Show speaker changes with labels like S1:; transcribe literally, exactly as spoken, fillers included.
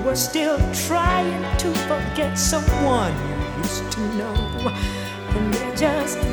S1: were still trying to forget someone you used to know. And there just